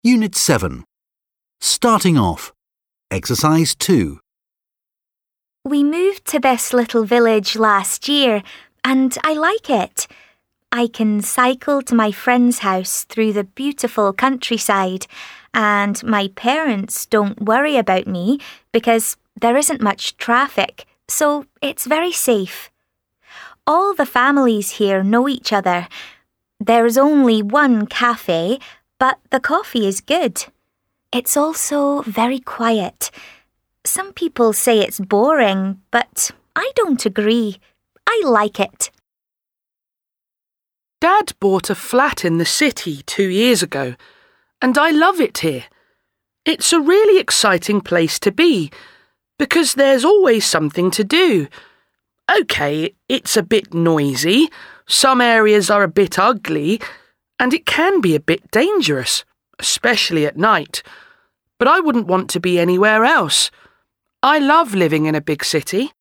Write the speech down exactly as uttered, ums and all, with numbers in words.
Unit seven. Starting off. Exercise two. We moved to this little village last year and I like it. I can cycle to my friend's house through the beautiful countryside and my parents don't worry about me because there isn't much traffic, so it's very safe. All the families here know each other. There's only one cafe, but the coffee is good. It's also very quiet. Some people say it's boring, but I don't agree. I like it. Dad bought a flat in the city two years ago, and I love it here. It's a really exciting place to be, because there's always something to do. OK, it's a bit noisy, some areas are a bit ugly, and it can be a bit dangerous, especially at night. But I wouldn't want to be anywhere else. I love living in a big city.